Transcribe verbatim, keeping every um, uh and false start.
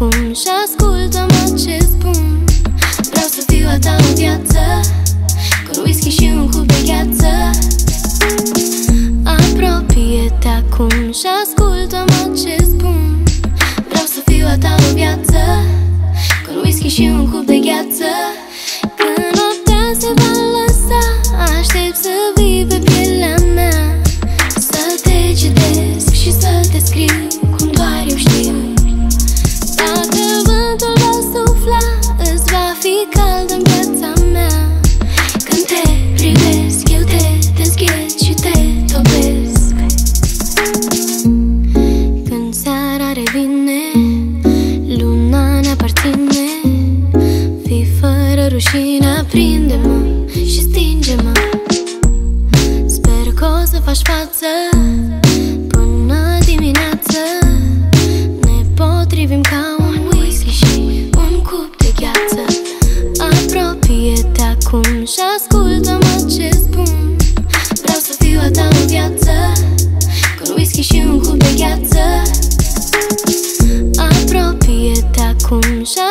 acum și ascultă-mă ce spun. Vreau să fiu a ta în viață, cu un whisky și un cup de gheață. Apropie-te acum și ascultă-mă ce spun. Vreau să fiu a ta în viață, cu un whisky și un cup de gheață. Când noaptea se va lăsa, aștept să vii pe pielea mea, să te citesc și să te scriu cum doar eu știu. Dacă vântul va sufla, îți va fi cald în viața mea. Când te privesc, eu te deschid și te topesc. Când seara revine, luna ne aparține. Fii fără rușine, aprinde-mă și stinge-mă. Sper că o să faci față până dimineață. Ne potrivim ca un whisky și un cup de gheață. Apropie-te acum și ascultă-mă ce spun. Vreau să fiu a ta în viață, cu un whisky și un cup de gheață. Apropie-te acum și